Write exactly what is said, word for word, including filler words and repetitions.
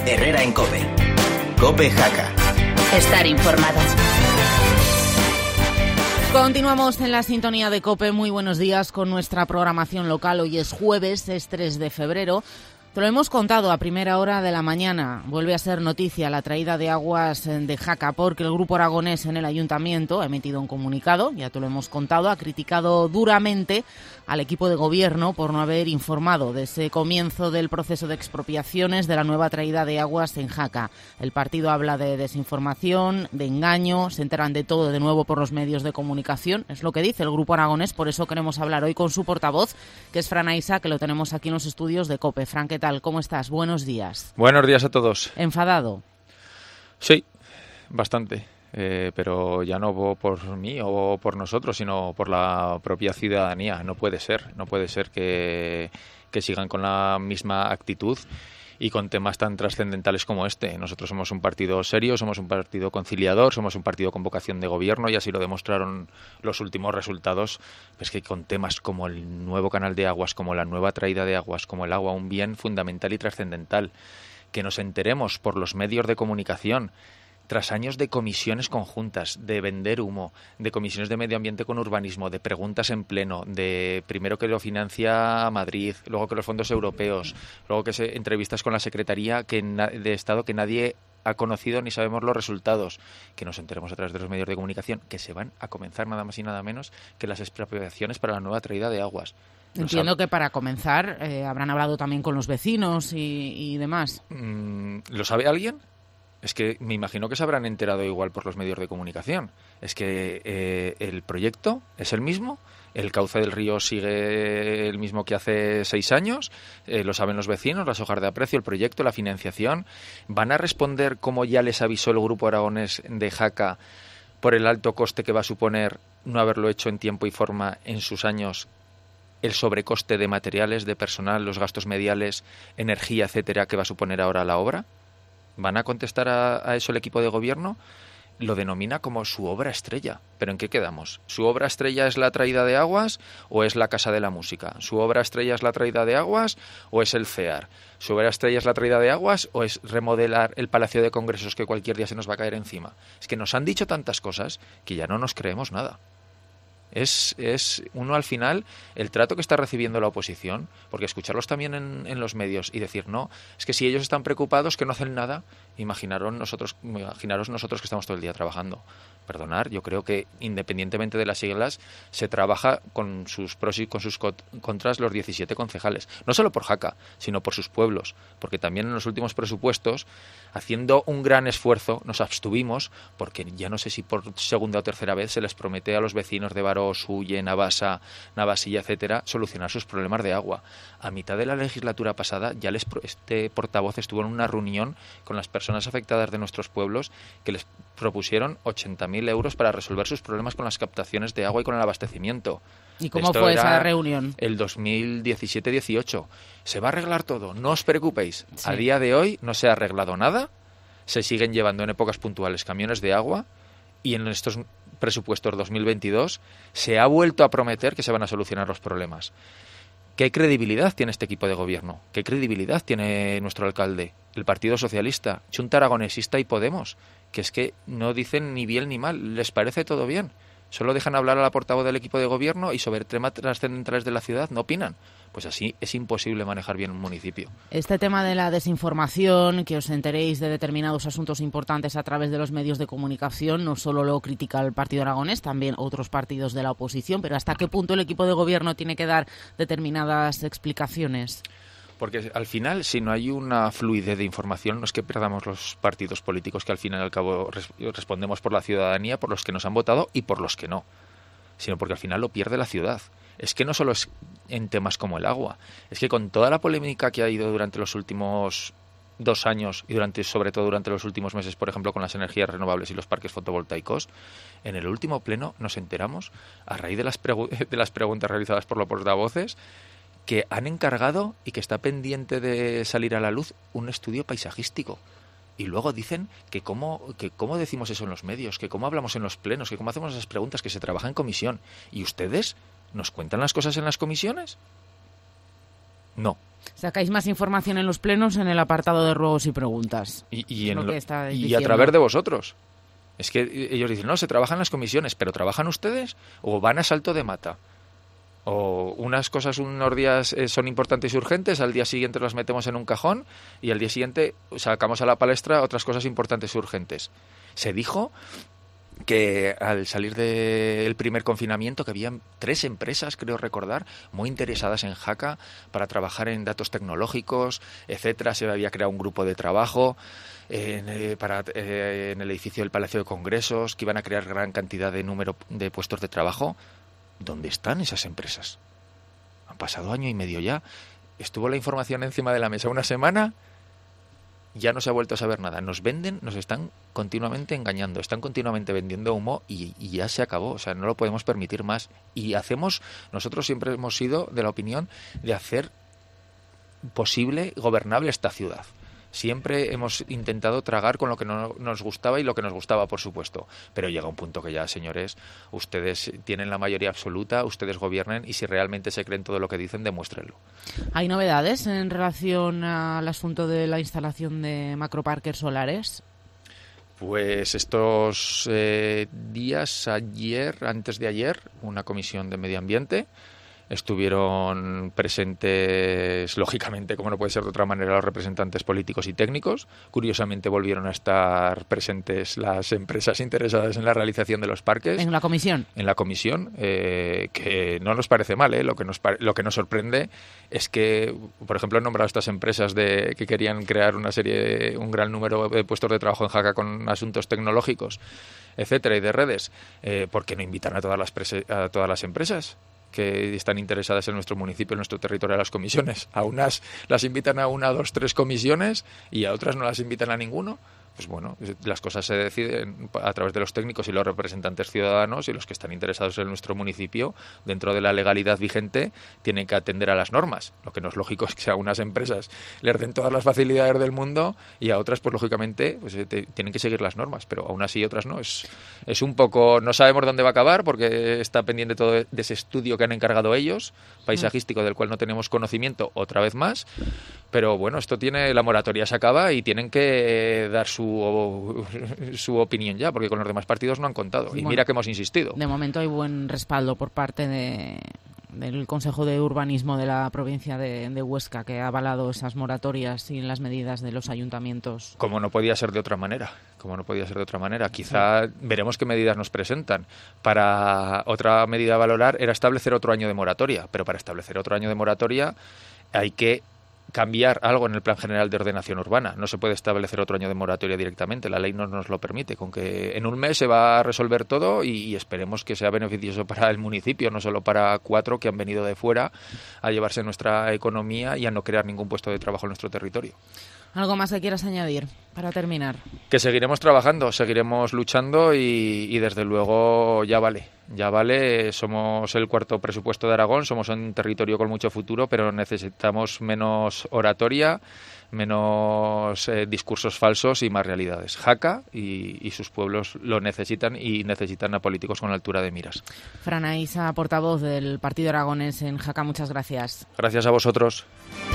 Herrera en COPE. COPE Jaca. Estar informado. Continuamos en la sintonía de COPE. Muy buenos días con nuestra programación local. Hoy es jueves, es tres de febrero. Te lo hemos contado a primera hora de la mañana. Vuelve a ser noticia la traída de aguas de Jaca porque el Grupo Aragonés en el Ayuntamiento ha emitido un comunicado, ya te lo hemos contado, ha criticado duramente al equipo de gobierno por no haber informado de ese comienzo del proceso de expropiaciones de la nueva traída de aguas en Jaca. El partido habla de desinformación, de engaño, se enteran de todo de nuevo por los medios de comunicación. Es lo que dice el Grupo Aragonés, por eso queremos hablar hoy con su portavoz, que es Fran Aisa, que lo tenemos aquí en los estudios de COPE. Fran, ¿qué tal? ¿Cómo estás? Buenos días. Buenos días a todos. ¿Enfadado? Sí, bastante. Eh, pero ya no por mí o por nosotros, sino por la propia ciudadanía. No puede ser, no puede ser que, que sigan con la misma actitud y con temas tan trascendentales como este. Nosotros somos un partido serio, somos un partido conciliador, somos un partido con vocación de gobierno y así lo demostraron los últimos resultados. Pues que con temas como el nuevo canal de aguas, como la nueva traída de aguas, como el agua, un bien fundamental y trascendental, que nos enteremos por los medios de comunicación tras años de comisiones conjuntas, de vender humo, de comisiones de medio ambiente con urbanismo, de preguntas en pleno, de primero que lo financia Madrid, luego que los fondos europeos, luego que se, entrevistas con la Secretaría que na, de Estado que nadie ha conocido ni sabemos los resultados, que nos enteremos a través de los medios de comunicación que se van a comenzar nada más y nada menos que las expropiaciones para la nueva traída de aguas. Entiendo sabe... que para comenzar eh, habrán hablado también con los vecinos y, y demás. Mm, ¿Lo sabe alguien? Es que me imagino que se habrán enterado igual por los medios de comunicación. Es que eh, el proyecto es el mismo, el cauce del río sigue el mismo que hace seis años, eh, lo saben los vecinos, las hojas de aprecio, el proyecto, la financiación. ¿Van a responder, como ya les avisó el Grupo Aragonés de Jaca, por el alto coste que va a suponer no haberlo hecho en tiempo y forma en sus años, el sobrecoste de materiales, de personal, los gastos mediales, energía, etcétera, que va a suponer ahora la obra? ¿Van a contestar a, a eso el equipo de gobierno? Lo denomina como su obra estrella. ¿Pero en qué quedamos? ¿Su obra estrella es la traída de aguas o es la Casa de la Música? ¿Su obra estrella es la traída de aguas o es el C E A R? ¿Su obra estrella es la traída de aguas o es remodelar el Palacio de Congresos que cualquier día se nos va a caer encima? Es que nos han dicho tantas cosas que ya no nos creemos nada. Es, es uno al final el trato que está recibiendo la oposición, porque escucharlos también en, en los medios y decir no, es que si ellos están preocupados que no hacen nada, imaginaros nosotros, imaginaros nosotros que estamos todo el día trabajando. Perdonar, yo creo que independientemente de las siglas se trabaja con sus pros y con sus contras los diecisiete concejales, no solo por Jaca, sino por sus pueblos, porque también en los últimos presupuestos, haciendo un gran esfuerzo, nos abstuvimos, porque ya no sé si por segunda o tercera vez se les promete a los vecinos de Barós, Huye, Navasa, Navasilla, etcétera, solucionar sus problemas de agua. A mitad de la legislatura pasada ya les este portavoz estuvo en una reunión con las personas afectadas de nuestros pueblos que les propusieron ochenta mil euros para resolver sus problemas con las captaciones de agua y con el abastecimiento. ¿Y cómo Esto fue era esa reunión? El dos mil diecisiete dieciocho. Se va a arreglar todo, no os preocupéis. Sí. A día de hoy no se ha arreglado nada, se siguen llevando en épocas puntuales camiones de agua y en estos presupuestos dos mil veintidós se ha vuelto a prometer que se van a solucionar los problemas. ¿Qué credibilidad tiene este equipo de gobierno? ¿Qué credibilidad tiene nuestro alcalde? El Partido Socialista, Chunta Aragonesista y Podemos, que es que no dicen ni bien ni mal, les parece todo bien. Solo dejan hablar a la portavoz del equipo de gobierno y sobre temas trascendentales de la ciudad no opinan. Pues así es imposible manejar bien un municipio. Este tema de la desinformación, que os enteréis de determinados asuntos importantes a través de los medios de comunicación, no solo lo critica el Partido Aragonés, también otros partidos de la oposición, pero ¿hasta qué punto el equipo de gobierno tiene que dar determinadas explicaciones? Porque al final, si no hay una fluidez de información, no es que perdamos los partidos políticos, que al fin y al cabo res- respondemos por la ciudadanía, por los que nos han votado y por los que no, sino porque al final lo pierde la ciudad. Es que no solo es en temas como el agua, es que con toda la polémica que ha ido durante los últimos dos años y durante sobre todo durante los últimos meses, por ejemplo, con las energías renovables y los parques fotovoltaicos, en el último pleno nos enteramos, a raíz de las, pregu- de las preguntas realizadas por los portavoces, que han encargado y que está pendiente de salir a la luz un estudio paisajístico. Y luego dicen que cómo, que cómo decimos eso en los medios, que cómo hablamos en los plenos, que cómo hacemos esas preguntas, que se trabaja en comisión. ¿Y ustedes nos cuentan las cosas en las comisiones? No. Sacáis más información en los plenos en el apartado de ruegos y preguntas. Y, y, en lo lo, que está y diciendo. a través de vosotros. Es que ellos dicen, no, se trabajan las comisiones, pero ¿trabajan ustedes o van a salto de mata? O unas cosas unos días eh, son importantes y urgentes, al día siguiente las metemos en un cajón y al día siguiente sacamos a la palestra otras cosas importantes y urgentes. Se dijo que al salir del primer confinamiento que había tres empresas, creo recordar, muy interesadas en Jaca para trabajar en datos tecnológicos, etcétera. Se había creado un grupo de trabajo en, eh, para, eh, en el edificio del Palacio de Congresos que iban a crear gran cantidad de número de puestos de trabajo. ¿Dónde están esas empresas? Han pasado año y medio ya. Estuvo la información encima de la mesa una semana. Ya no se ha vuelto a saber nada. Nos venden, nos están continuamente engañando, están continuamente vendiendo humo y, y ya se acabó. O sea, no lo podemos permitir más. Y hacemos, nosotros siempre hemos sido de la opinión de hacer posible, gobernable esta ciudad. Siempre hemos intentado tragar con lo que no nos gustaba y lo que nos gustaba, por supuesto. Pero llega un punto que ya, señores, ustedes tienen la mayoría absoluta, ustedes gobiernen y si realmente se creen todo lo que dicen, demuéstrenlo. ¿Hay novedades en relación al asunto de la instalación de macroparques solares? Pues estos eh, días, ayer, antes de ayer, una comisión de medio ambiente. Estuvieron presentes, lógicamente, como no puede ser de otra manera, los representantes políticos y técnicos. Curiosamente volvieron a estar presentes las empresas interesadas en la realización de los parques. ¿En la comisión? En la comisión, eh, que no nos parece mal, ¿eh? Lo que nos pare- lo que nos sorprende es que, por ejemplo, han nombrado estas empresas de que querían crear una serie, un gran número de puestos de trabajo en Jaca con asuntos tecnológicos, etcétera, y de redes. Eh, ¿Por qué no invitan a todas las prese- a todas las empresas que están interesadas en nuestro municipio, en nuestro territorio, a las comisiones? A unas las invitan a una, dos, tres comisiones y a otras no las invitan a ninguno. Pues bueno, las cosas se deciden a través de los técnicos y los representantes ciudadanos, y los que están interesados en nuestro municipio, dentro de la legalidad vigente, tienen que atender a las normas. Lo que no es lógico es que a unas empresas les den todas las facilidades del mundo y a otras, pues lógicamente, pues, te, tienen que seguir las normas, pero aún así otras no. Es, es un poco, no sabemos dónde va a acabar porque está pendiente todo de ese estudio que han encargado ellos, paisajístico, del cual no tenemos conocimiento otra vez más. Pero bueno, esto tiene, la moratoria se acaba y tienen que dar su, su opinión ya, porque con los demás partidos no han contado. Sí, y bueno, mira que hemos insistido. De momento hay buen respaldo por parte de, del Consejo de Urbanismo de la provincia de, de Huesca, que ha avalado esas moratorias y las medidas de los ayuntamientos. Como no podía ser de otra manera. Como no podía ser de otra manera. Quizá veremos qué medidas nos presentan. Para otra medida a valorar era establecer otro año de moratoria, pero para establecer otro año de moratoria hay que cambiar algo en el Plan General de Ordenación Urbana. No se puede establecer otro año de moratoria directamente. La ley no nos lo permite. Con que en un mes se va a resolver todo y, y esperemos que sea beneficioso para el municipio, no solo para cuatro que han venido de fuera a llevarse nuestra economía y a no crear ningún puesto de trabajo en nuestro territorio. ¿Algo más que quieras añadir para terminar? Que seguiremos trabajando, seguiremos luchando y, y desde luego ya vale, ya vale. Somos el cuarto presupuesto de Aragón, somos un territorio con mucho futuro, pero necesitamos menos oratoria, menos eh, discursos falsos y más realidades. Jaca y, y sus pueblos lo necesitan y necesitan a políticos con altura de miras. Fran Aisa, portavoz del Partido Aragonés en Jaca, muchas gracias. Gracias a vosotros.